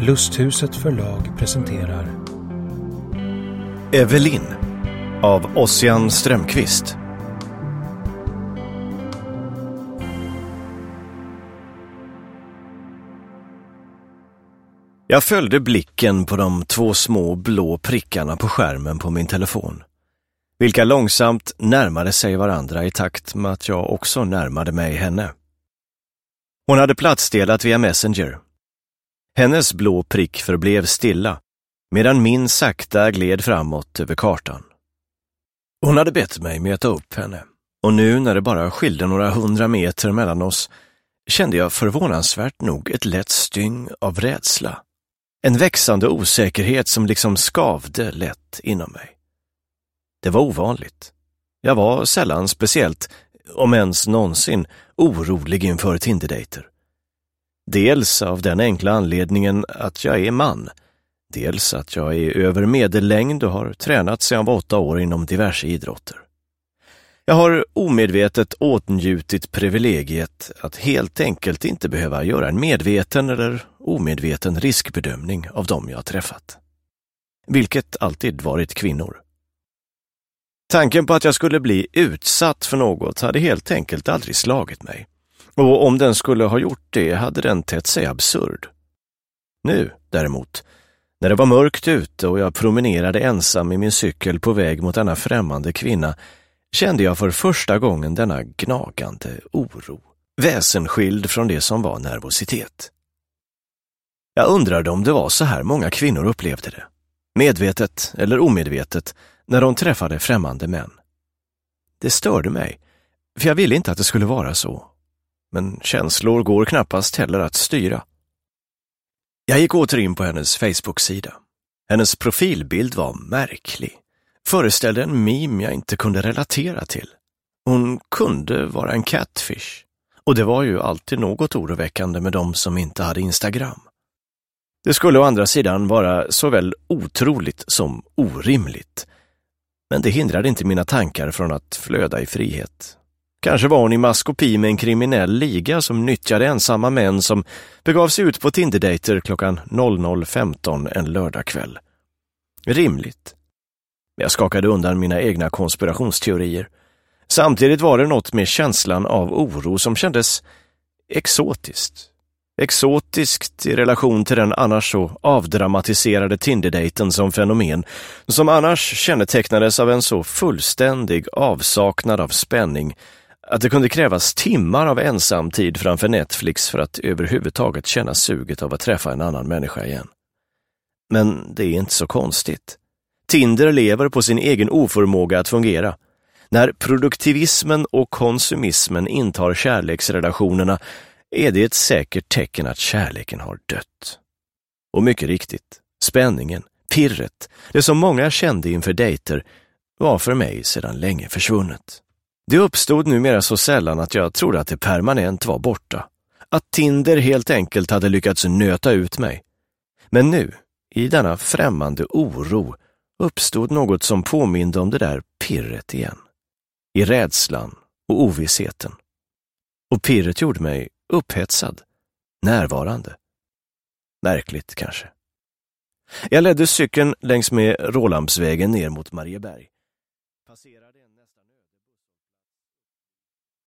Lusthuset förlag presenterar Evelyn av Ossian Strömqvist. Jag följde blicken på de två små blå prickarna på skärmen på min telefon, vilka långsamt närmade sig varandra i takt med att jag också närmade mig henne. Hon hade platsdelat via Messenger. Hennes blå prick förblev stilla, medan min sakta gled framåt över kartan. Hon hade bett mig möta upp henne, och nu när det bara skilde några 100 meter mellan oss kände jag förvånansvärt nog ett lätt styng av rädsla. En växande osäkerhet som liksom skavde lätt inom mig. Det var ovanligt. Jag var sällan speciellt, om ens någonsin, orolig inför Tinder-dejter. Dels av den enkla anledningen att jag är man. Dels att jag är över medellängd och har tränat sedan jag var 8 år inom diverse idrotter. Jag har omedvetet åtnjutit privilegiet att helt enkelt inte behöva göra en medveten eller omedveten riskbedömning av dem jag träffat. Vilket alltid varit kvinnor. Tanken på att jag skulle bli utsatt för något hade helt enkelt aldrig slagit mig. Och om den skulle ha gjort det hade den tett sig absurd. Nu, däremot, när det var mörkt ute och jag promenerade ensam i min cykel på väg mot denna främmande kvinna, kände jag för första gången denna gnagande oro, väsensskild från det som var nervositet. Jag undrade om det var så här många kvinnor upplevde det, medvetet eller omedvetet, när de träffade främmande män. Det störde mig, för jag ville inte att det skulle vara så. Men känslor går knappast heller att styra. Jag gick åter in på hennes Facebook-sida. Hennes profilbild var märklig. Föreställde en meme jag inte kunde relatera till. Hon kunde vara en catfish. Och det var ju alltid något oroväckande med dem som inte hade Instagram. Det skulle å andra sidan vara såväl otroligt som orimligt. Men det hindrade inte mina tankar från att flöda i frihet. Kanske var hon i maskopi med en kriminell liga som nyttjade ensamma män som begav sig ut på Tinder-dejter klockan 00.15 en lördagkväll. Rimligt. Jag skakade undan mina egna konspirationsteorier. Samtidigt var det något med känslan av oro som kändes exotiskt. Exotiskt i relation till den annars så avdramatiserade Tinder-dejten som fenomen, som annars kännetecknades av en så fullständig avsaknad av spänning att det kunde krävas timmar av ensamtid framför Netflix för att överhuvudtaget känna suget av att träffa en annan människa igen. Men det är inte så konstigt. Tinder lever på sin egen oförmåga att fungera. När produktivismen och konsumismen intar kärleksrelationerna är det ett säkert tecken att kärleken har dött. Och mycket riktigt, spänningen, pirret, det som många kände inför dejter, var för mig sedan länge försvunnet. Det uppstod numera så sällan att jag trodde att det permanent var borta. Att Tinder helt enkelt hade lyckats nöta ut mig. Men nu, i denna främmande oro, uppstod något som påminde om det där pirret igen. I rädslan och ovissheten. Och pirret gjorde mig upphetsad, närvarande. Märkligt kanske. Jag ledde cykeln längs med Rålambsvägen ner mot Marieberg. Passerade